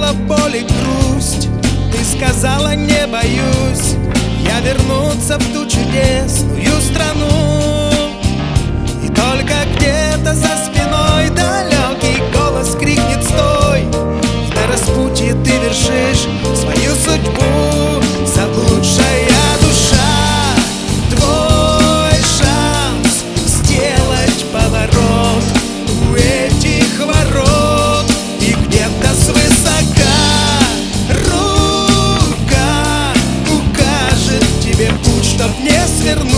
снова боль и грусть. Ты сказала: не боюсь я вернуться в ту чудесную страну. И только где-то за спиной далекий голос крикнет: стой! И на распутье ты вершишь свою судьбу. Заблудшая душа, твой шанс сделать поворот у этих ворот. И где-то свысока рука укажет тебе путь, чтоб не свернуть.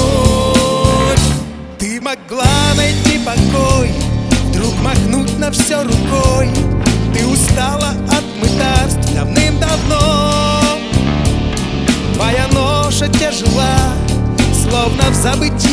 Ты могла найти покой, вдруг махнуть на все рукой. Ты устала от мытарств давным-давно. Твоя ноша тяжела, словно в забытии